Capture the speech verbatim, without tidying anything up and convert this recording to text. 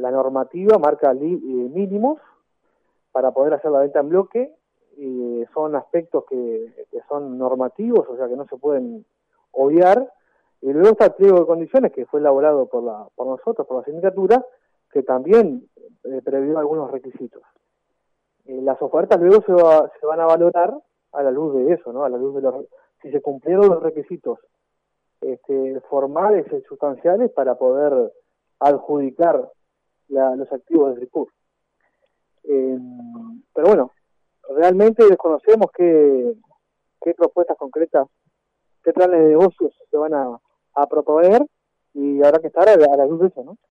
la normativa marca li, eh, mínimos para poder hacer la venta en bloque, y son aspectos que, que son normativos, o sea que no se pueden obviar. Y luego está el pliego de condiciones, que fue elaborado por la por nosotros, por la sindicatura, que también eh, previó algunos requisitos. Eh, las ofertas luego se, va, se van a valorar a la luz de eso, ¿no? A la luz de los, si se cumplieron los requisitos este, formales y sustanciales para poder adjudicar la, los activos de Fricur. Eh, pero bueno, realmente desconocemos qué, qué propuestas concretas, qué planes de negocios se van a, a proponer, y habrá que estar a la, a la luz de eso, ¿no?